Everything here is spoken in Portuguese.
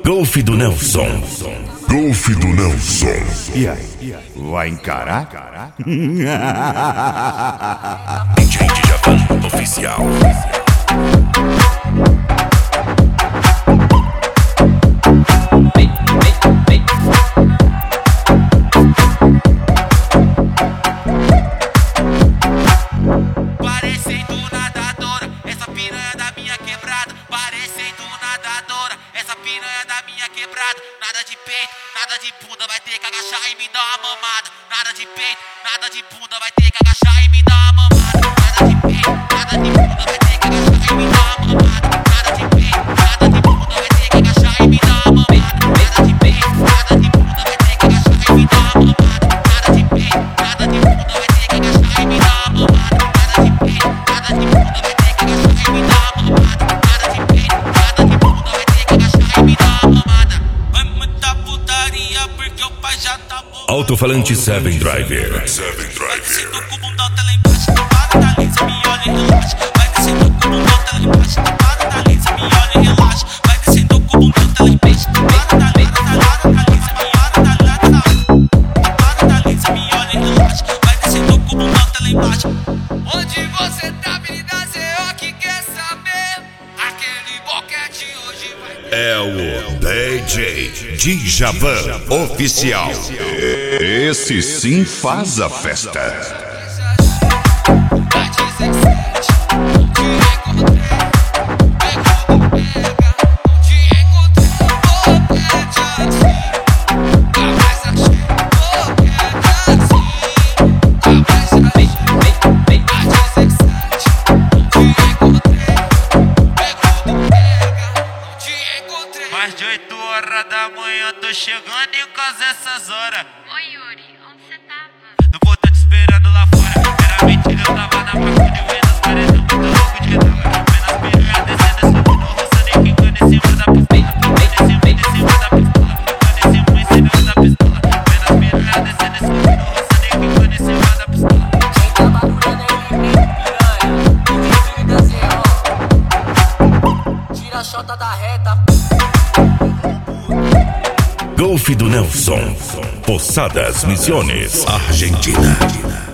Golf do Nelson. Golf do Nelson. E aí, vai encarar? DJ Djavan Oficial. Parecendo nadadora, essa piranha da minha quebrada. Parecendo nadadora, essa piranha da minha quebrada. Nada de peito, nada de bunda, vai ter que agachar e me dar uma mamada. Nada de peito, nada de bunda, vai ter que agachar e me dar uma mamada. Nada de peito, nada de bunda, vai ter que agachar e me dar uma mamada. Nada de peito, nada de bunda, vai ter que agachar e me dar uma mamada. Nada de peito, nada de bunda, vai ter que agachar e me dar uma mamada. Nada de peito, nada de bunda, vai ter que agachar e me dar uma mamada. Nada de peito, nada de bunda, vai ter que agachar e me dar uma mamada. Nada de peito, nada de bunda, vai ter que agachar e me dar uma mamada. Vai muita putaria porque o pai já tá bom. Alto-falante Seven Driver. Vai descendo com o bundão, tá lá embaixo, tá para da lisa, me olha e relaxa. Vai descendo com o bundão, tá lá embaixo, tá para da lisa, me olha e relaxa. Vai descendo com o bundão, tá lá embaixo, tá para da lisa, me olha e relaxa. Vai descendo com o bundão, tá lá embaixo. Onde você tá, menina Z.O. que quer saber? Aquele boquete hoje vai ter. É o DJ Djavan Oficial. Esse sim faz a festa. Mais de 8 horas da manhã, tô chegando em casa essas horas. Oi, Yuri, onde você tava? Não vou tá te esperando lá fora. Era mentira, eu tava na máquina de vendo os caras tão muito louco de tava. Vendo as piranhas descendo, subindo, roçando e quicando em cima da pistola. Ficando em cima da pistola. Ficando em cima da pistola. Vendo as piranhas descendo, subindo, roçando e quicando em cima da pistola. Quem tá barulhando aí, piranha? DJ da Z.O. Tira a chota da reta. Golf do Nelson. Posadas Misiones, Argentina.